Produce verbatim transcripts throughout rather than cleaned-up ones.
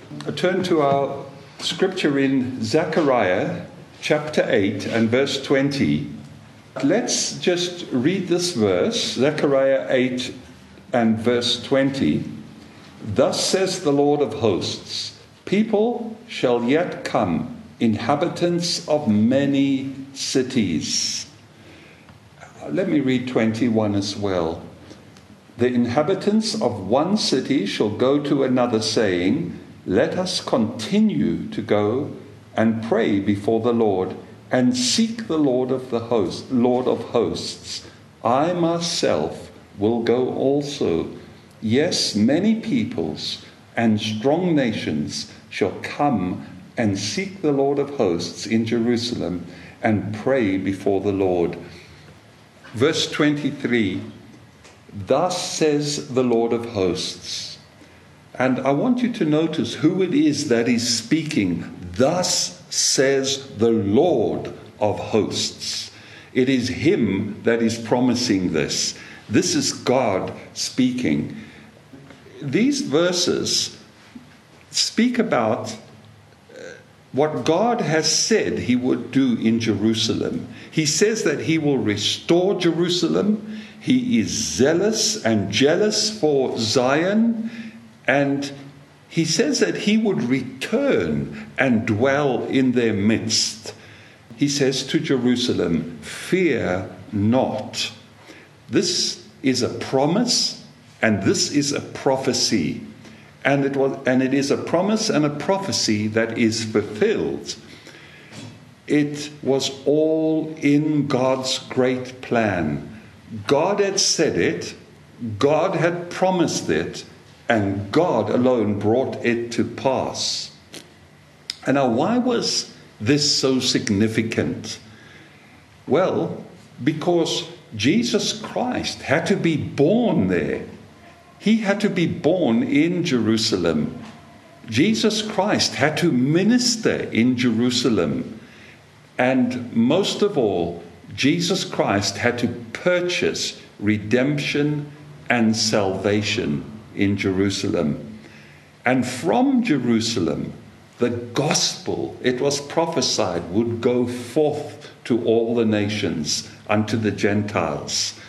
Turn to our scripture in Zechariah chapter eight and verse twenty. Let's just read this verse, Zechariah eight and verse twenty. Thus says the Lord of hosts, people shall yet come, inhabitants of many cities. Let me read twenty-one as well. The inhabitants of one city shall go to another, saying, let us continue to go and pray before the Lord and seek the Lord of the host, Lord of hosts. I myself will go also. Yes, many peoples and strong nations shall come and seek the Lord of hosts in Jerusalem and pray before the Lord. Verse twenty-three, thus says the Lord of hosts. And I want you to notice who it is that is speaking. Thus says the Lord of hosts. It is him that is promising this. This is God speaking. These verses speak about what God has said he would do in Jerusalem. He says that he will restore Jerusalem. He is zealous and jealous for Zion. And he says that he would return and dwell in their midst. He says to Jerusalem, fear not. This is a promise and this is a prophecy. And it was, and it is a promise and a prophecy that is fulfilled. It was all in God's great plan. God had said it, God had promised it, and God alone brought it to pass. And now, why was this so significant? Well, because Jesus Christ had to be born there. He had to be born in Jerusalem. Jesus Christ had to minister in Jerusalem. And most of all, Jesus Christ had to purchase redemption and salvation in Jerusalem. And from Jerusalem, the gospel, it was prophesied, would go forth to all the nations, unto the Gentiles.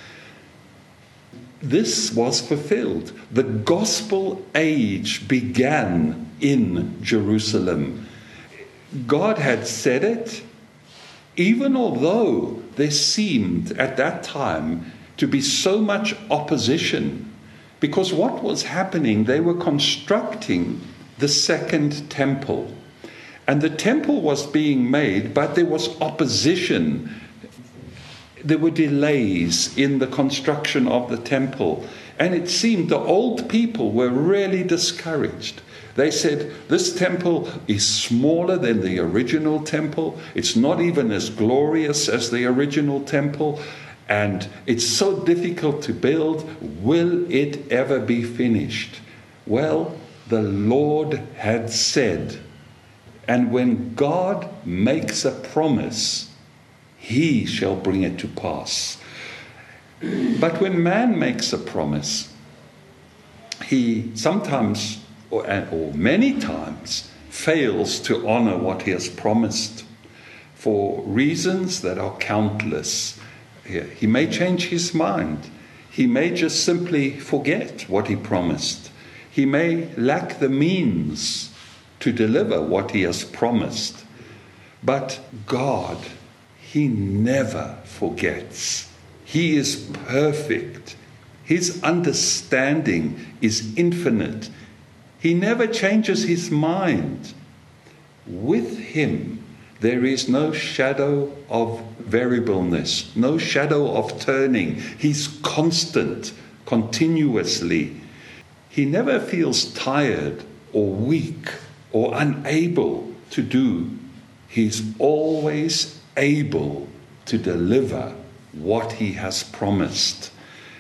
This was fulfilled. The gospel age began in Jerusalem. God had said it, even although there seemed at that time to be so much opposition. Because what was happening, they were constructing the second temple. And the temple was being made, but there was opposition. There were delays in the construction of the temple. And it seemed the old people were really discouraged. They said, this temple is smaller than the original temple. It's not even as glorious as the original temple. And it's so difficult to build. Will it ever be finished? Well, the Lord had said. And when God makes a promise, he shall bring it to pass. But when man makes a promise, he sometimes, or, or many times, fails to honor what he has promised for reasons that are countless. He may change his mind. He may just simply forget what he promised. He may lack the means to deliver what he has promised. But God, he never forgets. He is perfect. His understanding is infinite. He never changes his mind. With him, there is no shadow of variableness, no shadow of turning. He's constant, continuously. He never feels tired or weak or unable to do. He's always able to deliver what he has promised.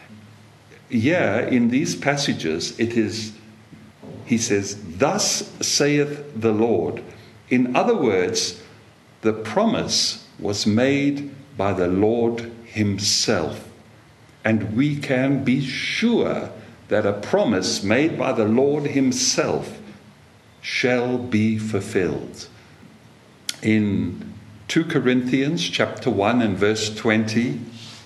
Yeah, in these passages, it is, he says, thus saith the Lord. In other words, the promise was made by the Lord himself. And we can be sure that a promise made by the Lord himself shall be fulfilled. In Second Corinthians chapter one and verse twenty,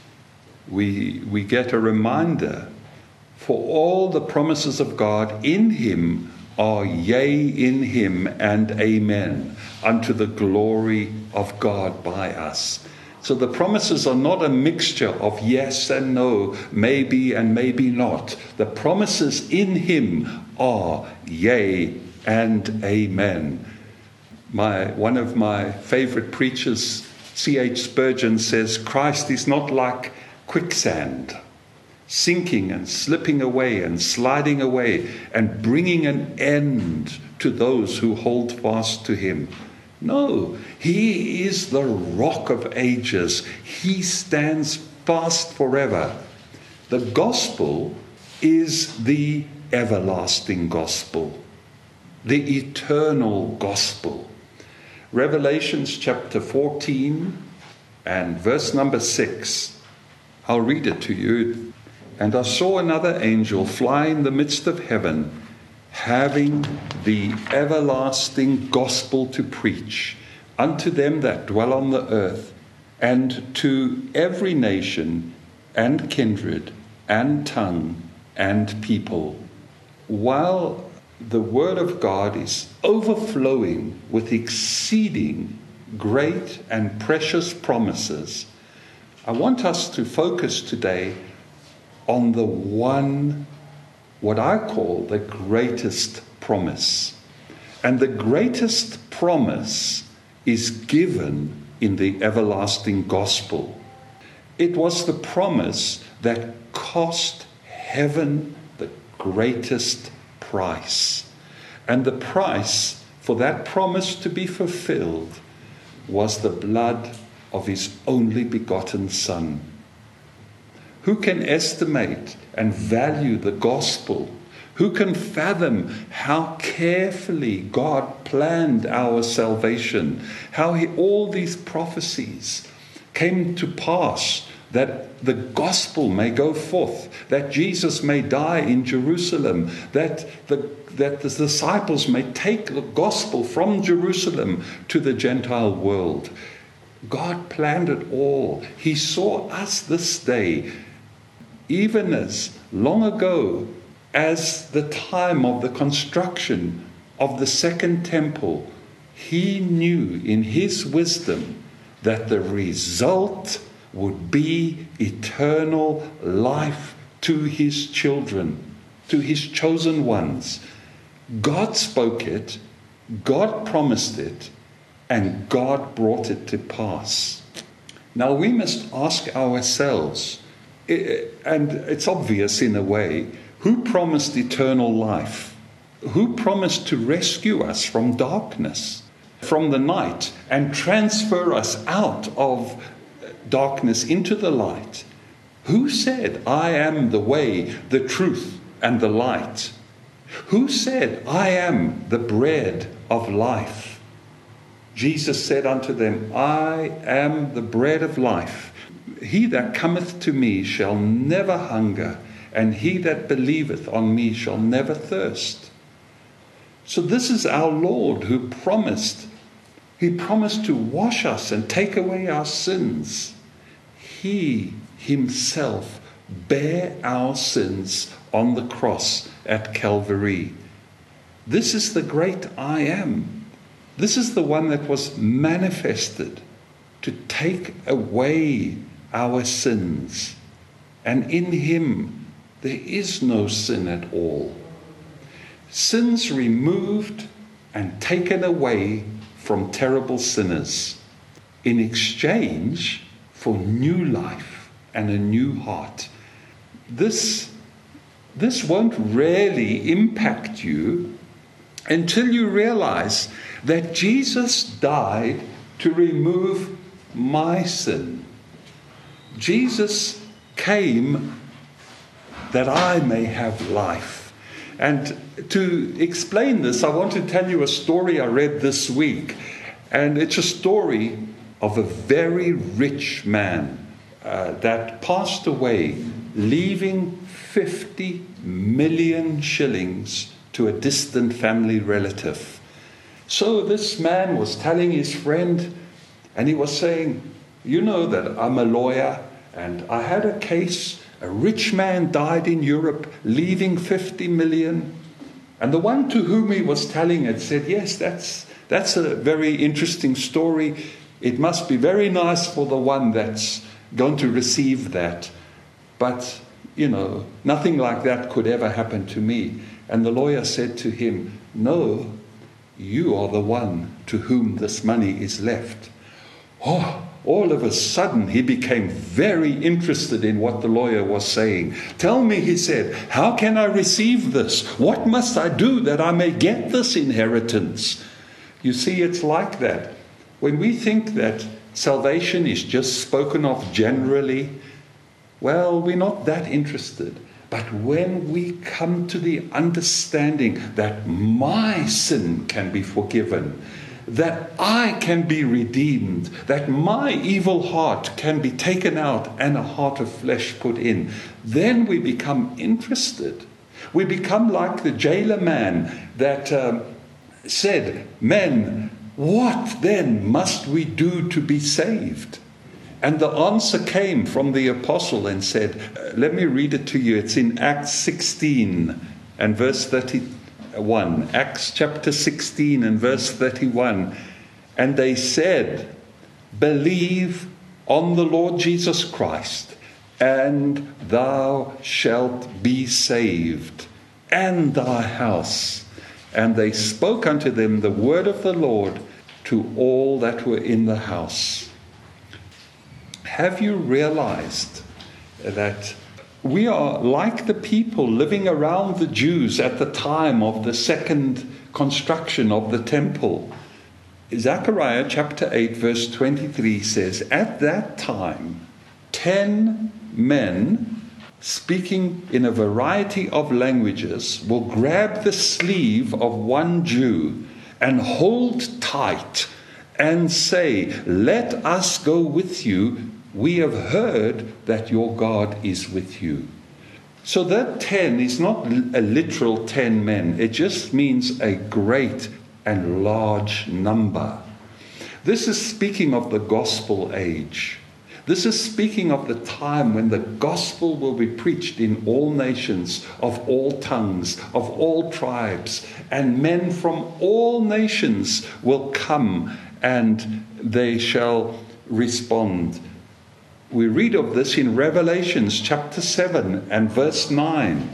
we, we get a reminder, for all the promises of God in him are yea in him and amen, unto the glory of God by us. So the promises are not a mixture of yes and no, maybe and maybe not. The promises in him are yea and amen. My, one of my favorite preachers, C H Spurgeon, says, Christ is not like quicksand, sinking and slipping away and sliding away and bringing an end to those who hold fast to him. No, he is the rock of ages. He stands fast forever. The gospel is the everlasting gospel, the eternal gospel. Revelations chapter fourteen and verse number six. I'll read it to you. And I saw another angel fly in the midst of heaven, having the everlasting gospel to preach unto them that dwell on the earth, and to every nation and kindred and tongue and people. While the word of God is overflowing with exceeding great and precious promises, I want us to focus today on the one, what I call the greatest promise. And the greatest promise is given in the everlasting gospel. It was the promise that cost heaven the greatest price. And the price for that promise to be fulfilled was the blood of his only begotten Son. Who can estimate and value the gospel? Who can fathom how carefully God planned our salvation? How he, all these prophecies came to pass, that the gospel may go forth, that Jesus may die in Jerusalem, that the, that the disciples may take the gospel from Jerusalem to the Gentile world. God planned it all. He saw us this day, even as long ago as the time of the construction of the second temple. He knew in his wisdom that the result would be eternal life to his children, to his chosen ones. God spoke it, God promised it, and God brought it to pass. Now we must ask ourselves, and it's obvious in a way, who promised eternal life? Who promised to rescue us from darkness, from the night, and transfer us out of darkness into the light? Who said, I am the way, the truth, and the light? Who said, I am the bread of life? Jesus said unto them, I am the bread of life. He that cometh to me shall never hunger, and he that believeth on me shall never thirst. So this is our Lord who promised. He promised to wash us and take away our sins. He himself bare our sins on the cross at Calvary. This is the great I am. This is the one that was manifested to take away our sins. And in him there is no sin at all. Sins removed and taken away from terrible sinners in exchange for new life and a new heart. This, this won't really impact you until you realize that Jesus died to remove my sin. Jesus came that I may have life. And to explain this, I want to tell you a story I read this week. And it's a story of a very rich man uh, that passed away, leaving fifty million shillings to a distant family relative. So this man was telling his friend, and he was saying, you know that I'm a lawyer, and I had a case. A rich man died in Europe, leaving fifty million. And the one to whom he was telling it said, yes, that's that's a very interesting story. It must be very nice for the one that's going to receive that. But, you know, nothing like that could ever happen to me. And the lawyer said to him, no, you are the one to whom this money is left. Oh, all of a sudden he became very interested in what the lawyer was saying. Tell me, he said, how can I receive this? What must I do that I may get this inheritance? You see, it's like that. When we think that salvation is just spoken of generally, well, we're not that interested. But when we come to the understanding that my sin can be forgiven, that I can be redeemed, that my evil heart can be taken out and a heart of flesh put in, then we become interested. We become like the jailer man that um, said, men, what then must we do to be saved? And the answer came from the apostle and said, let me read it to you. It's in Acts sixteen and verse thirty-one. Acts chapter sixteen and verse thirty-one. And they said, believe on the Lord Jesus Christ, and thou shalt be saved, and thy house. And they spoke unto them the word of the Lord to all that were in the house. Have you realized that we are like the people living around the Jews at the time of the second construction of the temple? Zechariah chapter eight verse twenty-three says, at that time, ten men speaking in a variety of languages will grab the sleeve of one Jew and hold tight and say, let us go with you. We have heard that your God is with you. So that ten is not a literal ten men. It just means a great and large number. This is speaking of the gospel age. This is speaking of the time when the gospel will be preached in all nations, of all tongues, of all tribes, and men from all nations will come and they shall respond. We read of this in Revelations chapter seven and verse nine.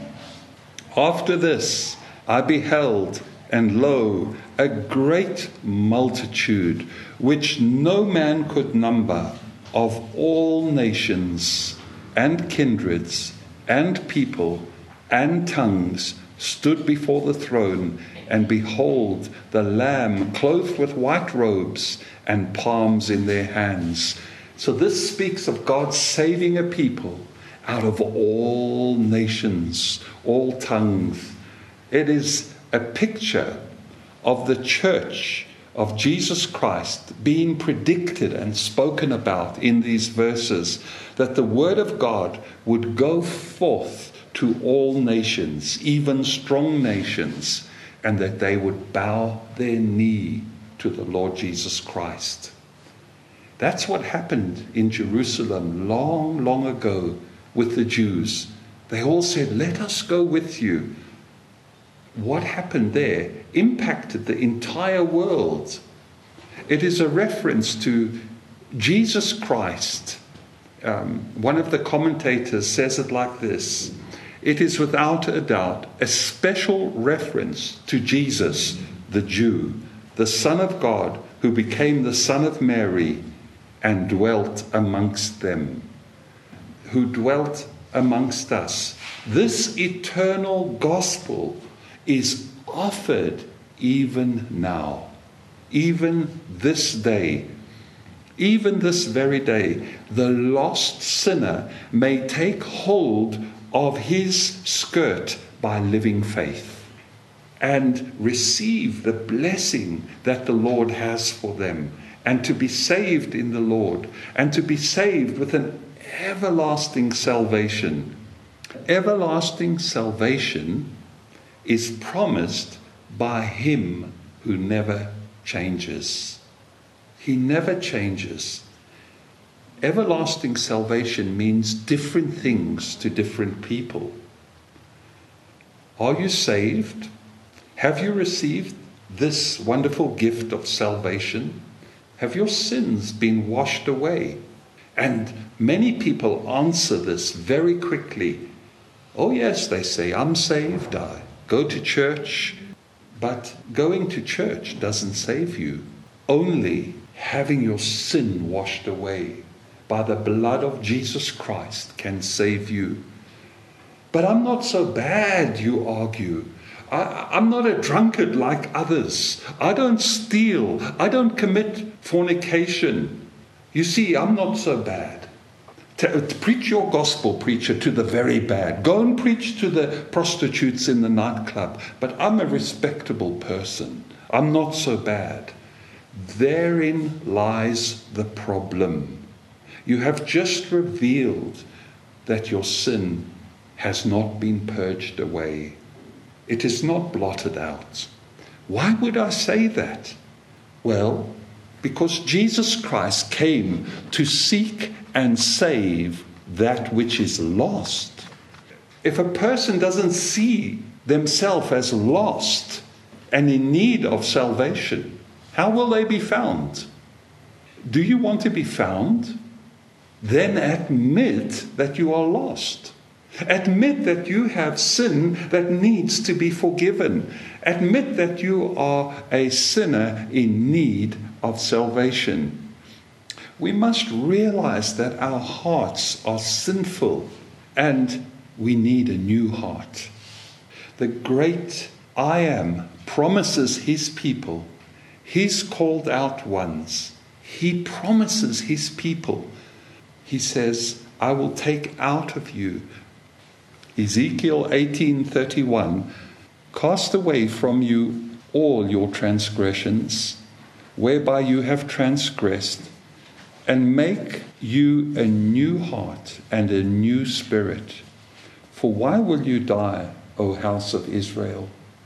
After this I beheld, and lo, a great multitude, which no man could number, of all nations and kindreds and people and tongues, stood before the throne, and behold, the Lamb clothed with white robes and palms in their hands. So this speaks of God saving a people out of all nations, all tongues. It is a picture of the church of Jesus Christ being predicted and spoken about in these verses, that the word of God would go forth to all nations, even strong nations, and that they would bow their knee to the Lord Jesus Christ. That's what happened in Jerusalem long, long ago with the Jews. They all said, let us go with you. What happened there impacted the entire world. It is a reference to Jesus Christ. Um, one of the commentators says it like this: it is without a doubt a special reference to Jesus, the Jew, the Son of God, who became the Son of Mary and dwelt amongst them, who dwelt amongst us. This eternal gospel is offered even now, even this day, even this very day. The lost sinner may take hold of his skirt by living faith and receive the blessing that the Lord has for them, and to be saved in the Lord, and to be saved with an everlasting salvation. Everlasting salvation is promised by him who never changes. He never changes. Everlasting salvation means different things to different people. Are you saved? Have you received this wonderful gift of salvation? Have your sins been washed away? And many people answer this very quickly. Oh yes, they say, I'm saved, I go to church. But going to church doesn't save you. Only having your sin washed away by the blood of Jesus Christ can save you. But I'm not so bad, you argue. I, I'm not a drunkard like others. I don't steal. I don't commit fornication. You see, I'm not so bad. To, to preach your gospel, preacher, to the very bad. Go and preach to the prostitutes in the nightclub. But I'm a respectable person. I'm not so bad. Therein lies the problem. You have just revealed that your sin has not been purged away. It is not blotted out. Why would I say that? Well, because Jesus Christ came to seek and save that which is lost. If a person doesn't see themselves as lost and in need of salvation, how will they be found? Do you want to be found? Then admit that you are lost. Admit that you have sin that needs to be forgiven. Admit that you are a sinner in need of salvation. We must realize that our hearts are sinful and we need a new heart. The great I Am promises his people, his called out ones. He promises his people. He says, I will take out of you. Ezekiel eighteen thirty-one, cast away from you all your transgressions, whereby you have transgressed, and make you a new heart and a new spirit. For why will you die, O house of Israel?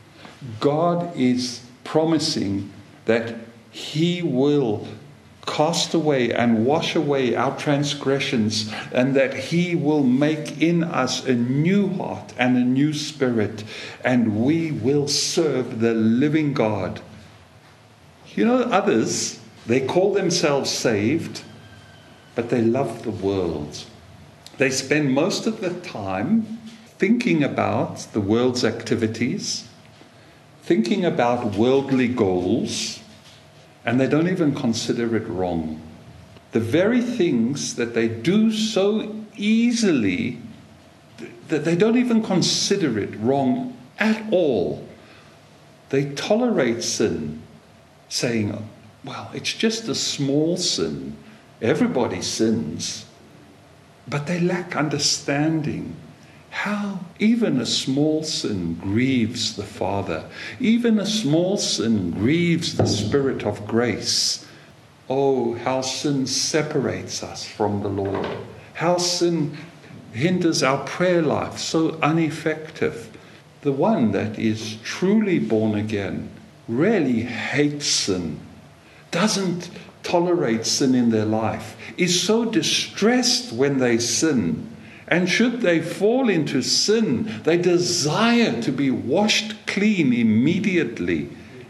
God is promising that he will cast away and wash away our transgressions, and that he will make in us a new heart and a new spirit, and we will serve the living God. You know, others, they call themselves saved, but they love the world. They spend most of the time thinking about the world's activities, thinking about worldly goals, and they don't even consider it wrong. The very things that they do so easily, that they don't even consider it wrong at all. They tolerate sin, saying, well, it's just a small sin. Everybody sins. But they lack understanding how even a small sin grieves the Father. Even a small sin grieves the Spirit of grace. Oh, how sin separates us from the Lord. How sin hinders our prayer life, so ineffective. The one that is truly born again really hates sin, doesn't tolerate sin in their life, is so distressed when they sin. And should they fall into sin, they desire to be washed clean immediately.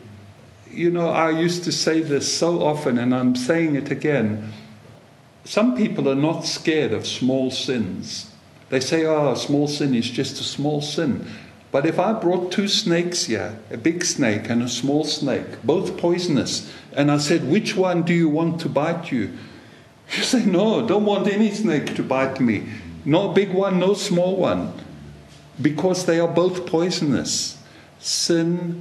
You know, I used to say this so often, and I'm saying it again. Some people are not scared of small sins. They say, oh, a small sin is just a small sin. But if I brought two snakes here, a big snake and a small snake, both poisonous, and I said, which one do you want to bite you? You say, no, don't want any snake to bite me. No big one, no small one. Because they are both poisonous. Sin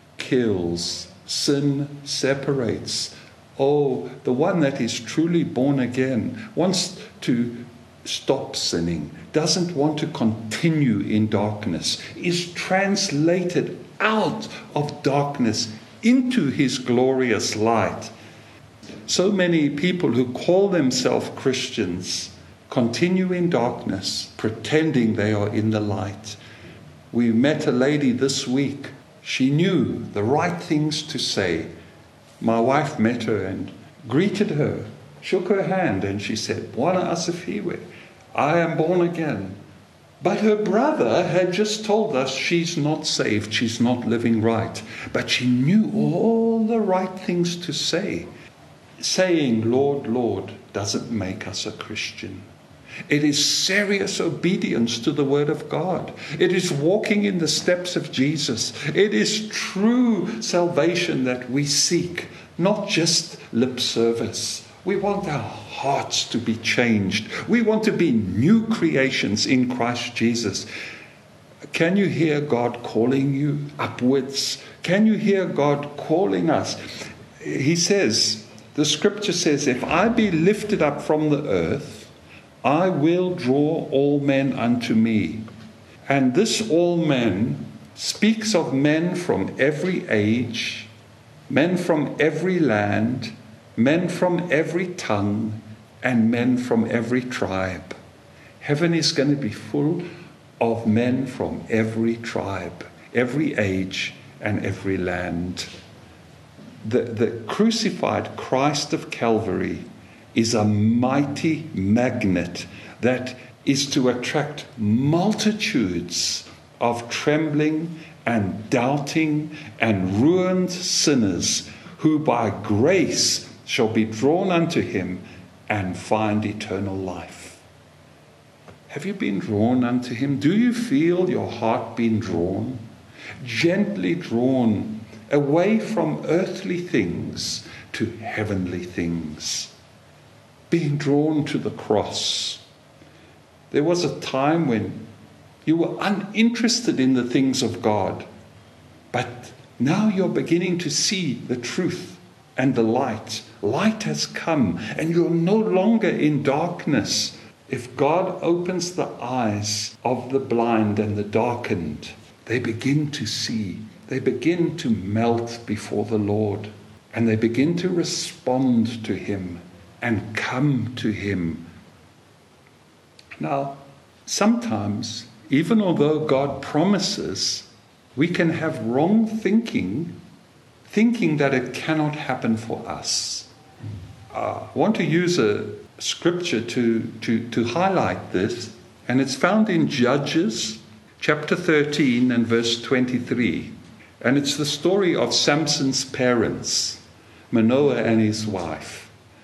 kills. Sin separates. Oh, the one that is truly born again wants to stop sinning, doesn't want to continue in darkness, is translated out of darkness into his glorious light. So many people who call themselves Christians continue in darkness, pretending they are in the light. We met a lady this week. She knew the right things to say, my wife met her and greeted her, shook her hand, and she said, Bwana asifiwe, I am born again. But her brother had just told us she's not saved, she's not living right. But she knew all the right things to say. Saying, Lord, Lord, doesn't make us a Christian. It is serious obedience to the Word of God. It is walking in the steps of Jesus. It is true salvation that we seek, not just lip service. We want our hearts to be changed. We want to be new creations in Christ Jesus. Can you hear God calling you upwards? Can you hear God calling us? He says, the scripture says, if I be lifted up from the earth, I will draw all men unto me. And this all men speaks of men from every age, men from every land, men from every tongue, and men from every tribe. Heaven is going to be full of men from every tribe, every age, and every land. The, the crucified Christ of Calvary is a mighty magnet that is to attract multitudes of trembling and doubting and ruined sinners who by grace shall be drawn unto him and find eternal life. Have you been drawn unto him? Do you feel your heart being drawn? Gently drawn away from earthly things to heavenly things. Being drawn to the cross. There was a time when you were uninterested in the things of God, but now you're beginning to see the truth and the light. Light has come, and you're no longer in darkness. If God opens the eyes of the blind and the darkened, they begin to see. They begin to melt before the Lord, and they begin to respond to him and come to him. Now, sometimes, even although God promises, we can have wrong thinking, thinking that it cannot happen for us. Uh, I want to use a scripture to, to, to highlight this, and it's found in Judges chapter thirteen and verse twenty-three. And it's the story of Samson's parents, Manoah and his wife.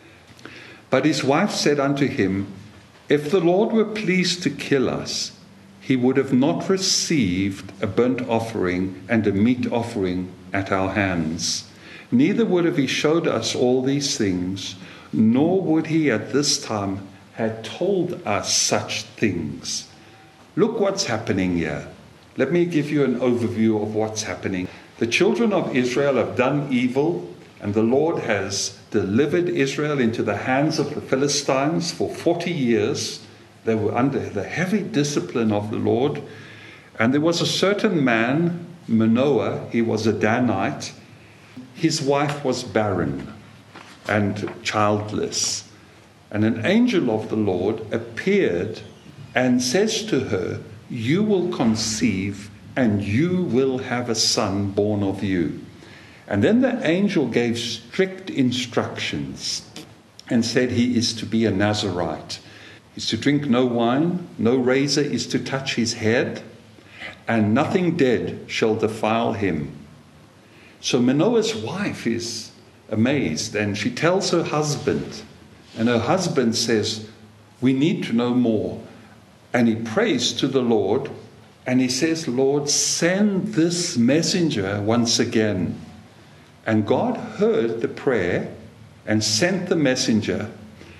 But his wife said unto him, if the Lord were pleased to kill us, he would have not received a burnt offering and a meat offering at our hands. Neither would have he showed us all these things, nor would he at this time have told us such things. Look what's happening here. Let me give you an overview of what's happening. The children of Israel have done evil, and the Lord has delivered Israel into the hands of the Philistines for forty years. They were under the heavy discipline of the Lord. And there was a certain man, Manoah, he was a Danite. His wife was barren and childless. And an angel of the Lord appeared and says to her, you will conceive and you will have a son born of you. And then the angel gave strict instructions and said he is to be a Nazirite. He's to drink no wine, no razor is to touch his head, and nothing dead shall defile him. So Manoah's wife is amazed, and she tells her husband, and her husband says, we need to know more. And he prays to the Lord, and he says, Lord, send this messenger once again. And God heard the prayer and sent the messenger.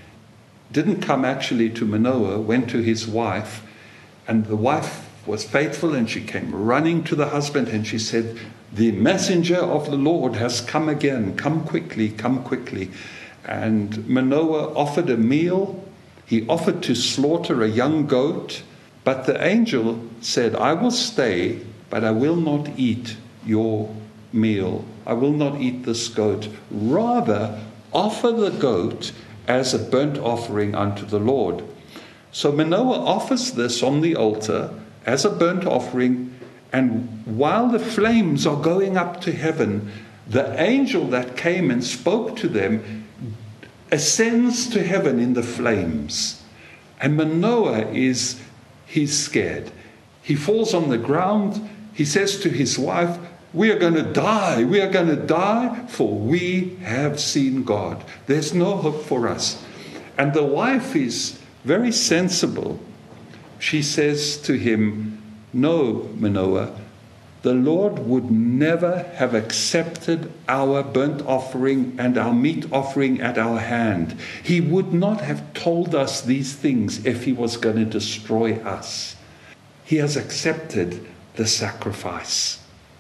Didn't come actually to Manoah, went to his wife. And the wife was faithful, and she came running to the husband, and she said, the messenger of the Lord has come again. Come quickly, come quickly. And Manoah offered a meal. He offered to slaughter a young goat. But the angel said, I will stay, but I will not eat your meal. I will not eat this goat. Rather, offer the goat as a burnt offering unto the Lord. So Manoah offers this on the altar as a burnt offering, and while the flames are going up to heaven, The angel that came and spoke to them ascends to heaven in the flames. And Manoah is, he's scared. He falls on the ground. He says to his wife, we are going to die. We are going to die, for we have seen God. There's no hope for us. And the wife is very sensible. She says to him, no, Manoah, the Lord would never have accepted our burnt offering and our meat offering at our hand. He would not have told us these things if he was going to destroy us. He has accepted the sacrifice.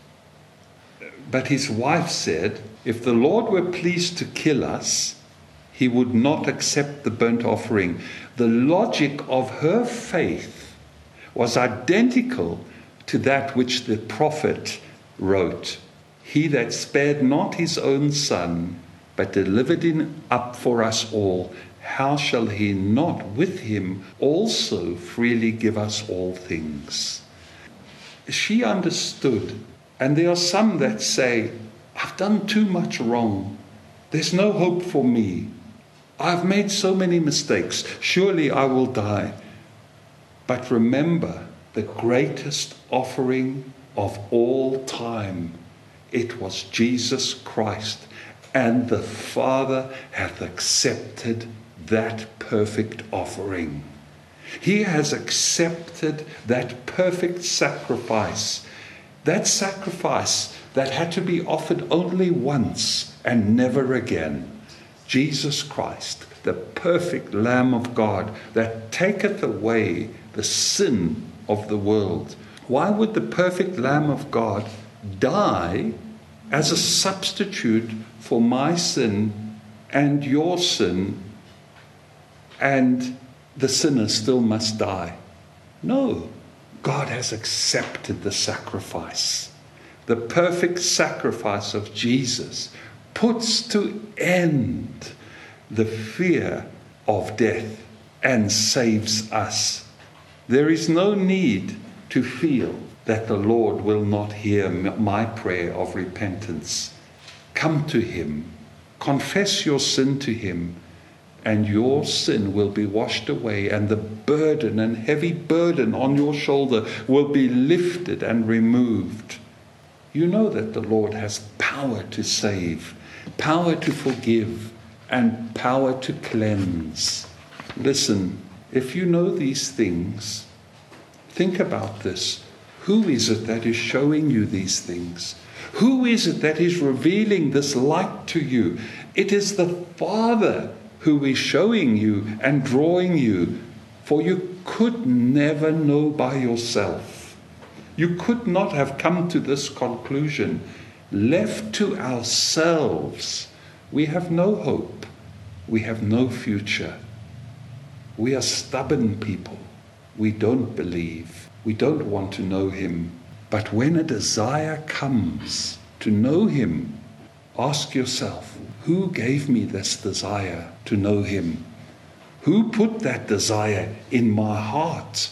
But his wife said, if the Lord were pleased to kill us, he would not accept the burnt offering. The logic of her faith was identical to that which the prophet wrote. He that spared not his own son, but delivered him up for us all, how shall he not with him also freely give us all things? She understood. And there are some that say, I've done too much wrong. There's no hope for me. I've made so many mistakes. Surely I will die. But remember, the greatest offering of all time, it was Jesus Christ. And the Father hath accepted that perfect offering. He has accepted that perfect sacrifice. That sacrifice that had to be offered only once and never again. Jesus Christ, the perfect Lamb of God that taketh away the sin of the world. Why would the perfect Lamb of God die as a substitute for my sin and your sin, and the sinner still must die? No. God has accepted the sacrifice. The perfect sacrifice of Jesus puts to end the fear of death and saves us. There is no need to feel that the Lord will not hear my prayer of repentance. Come to him, confess your sin to him, and your sin will be washed away, and the burden and heavy burden on your shoulder will be lifted and removed. You know that the Lord has power to save, power to forgive, and power to cleanse. Listen, if you know these things, think about this. Who is it that is showing you these things? Who is it that is revealing this light to you? It is the Father who is showing you and drawing you, for you could never know by yourself. You could not have come to this conclusion. Left to ourselves, we have no hope. We have no future. We are stubborn people. We don't believe. We don't want to know him. But when a desire comes to know him, ask yourself, who gave me this desire to know him? Who put that desire in my heart?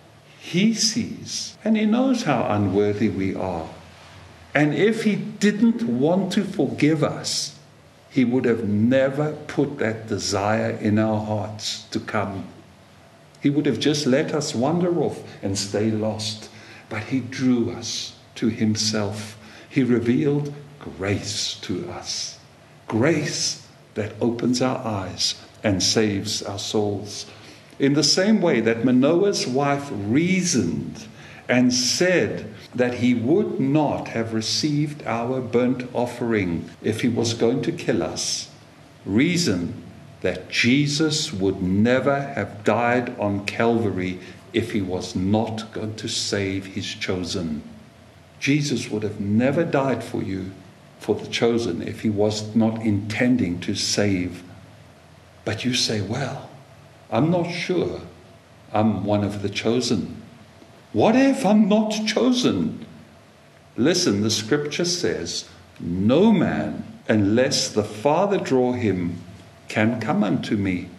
He sees, and he knows how unworthy we are. And if he didn't want to forgive us, he would have never put that desire in our hearts to come. He would have just let us wander off and stay lost. But he drew us to himself. He revealed grace to us. Grace that opens our eyes and saves our souls. In the same way that Manoah's wife reasoned and said that he would not have received our burnt offering if he was going to kill us, reason that Jesus would never have died on Calvary if he was not going to save his chosen. Jesus would have never died for you, for the chosen, if he was not intending to save. But you say, well, I'm not sure I'm one of the chosen. What if I'm not chosen? Listen, the scripture says, no man, unless the Father draw him, can come unto me.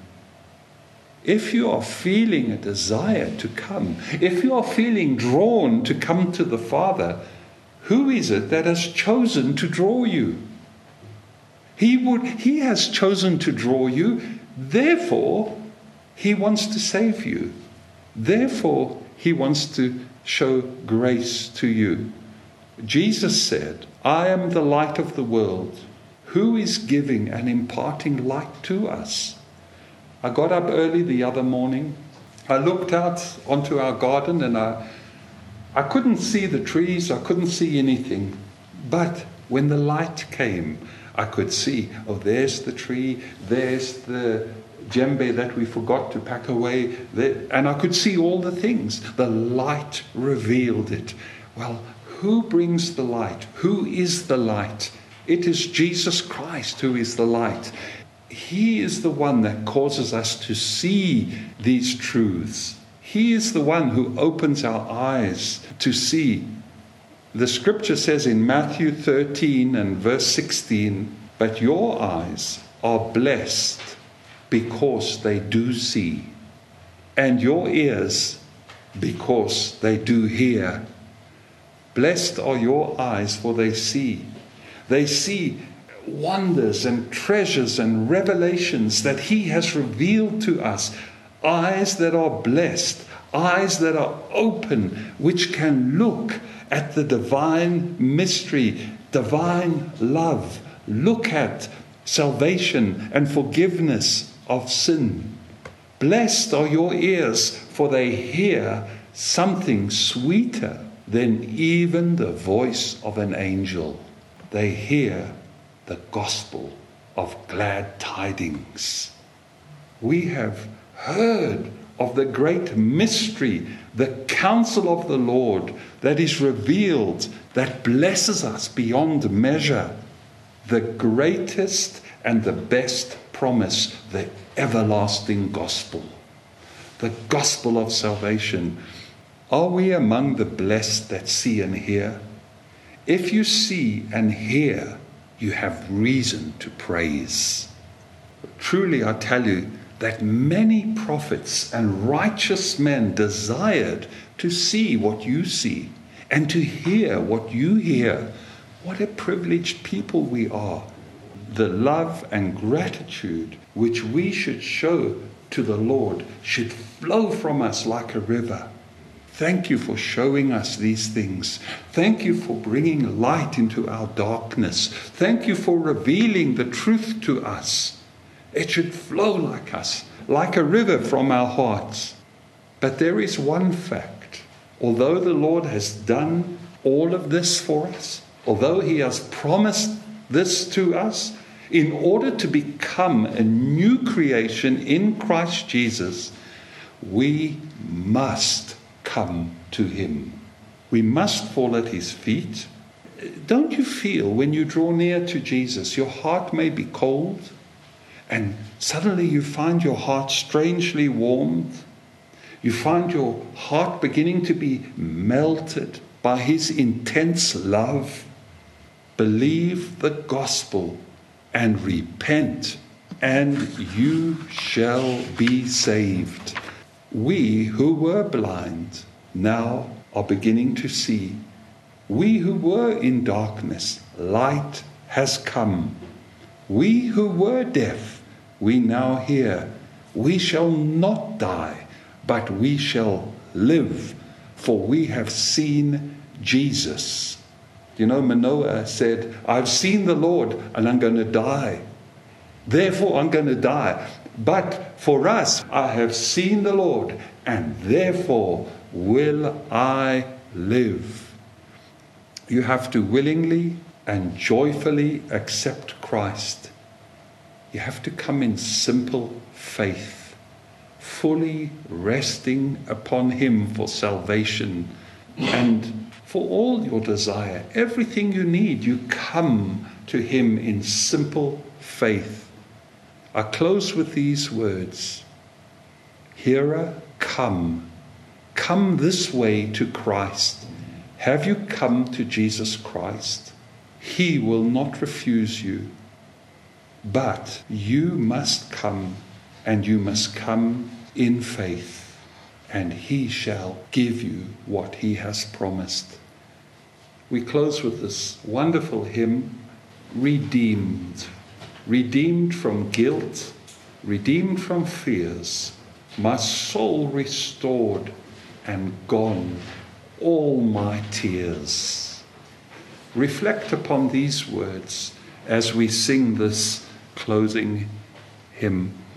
If you are feeling a desire to come, if you are feeling drawn to come to the Father, Who is it that has chosen to draw you? He would, he has chosen to draw you, therefore he wants to save you. Therefore he wants to show grace to you. Jesus said, I am the light of the world. Who is giving and imparting light to us? I got up early the other morning. I looked out onto our garden and I, I couldn't see the trees. I couldn't see anything. But when the light came, I could see, oh, there's the tree. There's the djembe that we forgot to pack away. There, and I could see all the things. The light revealed it. Well, who brings the light? Who is the light? It is Jesus Christ who is the light. He is the one that causes us to see these truths. He is the one who opens our eyes to see. The scripture says in Matthew thirteen and verse sixteen, but your eyes are blessed because they do see, and your ears because they do hear. Blessed are your eyes, for they see. They see wonders and treasures and revelations that he has revealed to us. Eyes that are blessed, eyes that are open, which can look at the divine mystery, divine love. Look at salvation and forgiveness of sin. Blessed are your ears, for they hear something sweeter than even the voice of an angel. They hear the gospel of glad tidings. We have heard of the great mystery, the counsel of the Lord that is revealed, that blesses us beyond measure. The greatest and the best promise, the everlasting gospel, the gospel of salvation. Are we among the blessed that see and hear? If you see and hear, you have reason to praise. Truly, I tell you that many prophets and righteous men desired to see what you see and to hear what you hear. What a privileged people we are. The love and gratitude which we should show to the Lord should flow from us like a river. Thank you for showing us these things. Thank you for bringing light into our darkness. Thank you for revealing the truth to us. It should flow like us, like a river from our hearts. But there is one fact. Although the Lord has done all of this for us, although he has promised this to us, in order to become a new creation in Christ Jesus, we must come to him. We must fall at his feet. Don't you feel when you draw near to Jesus, your heart may be cold, and suddenly you find your heart strangely warmed? You find your heart beginning to be melted by his intense love. Believe the gospel and repent, and you shall be saved. We who were blind now are beginning to see. We who were in darkness, light has come. We who were deaf, we now hear. We shall not die, but we shall live, for we have seen Jesus. You know, Manoah said, I've seen the Lord and I'm going to die. Therefore, I'm going to die. But for us, I have seen the Lord, and therefore will I live. You have to willingly and joyfully accept Christ. You have to come in simple faith, fully resting upon him for salvation and for all your desire. Everything you need, you come to him in simple faith. I close with these words. Hearer, come. Come this way to Christ. Have you come to Jesus Christ? He will not refuse you. But you must come, and you must come in faith, and he shall give you what he has promised. we close with this wonderful hymn, Redeemed. Redeemed from guilt, redeemed from fears, my soul restored and gone all my tears. Reflect upon these words as we sing this closing hymn.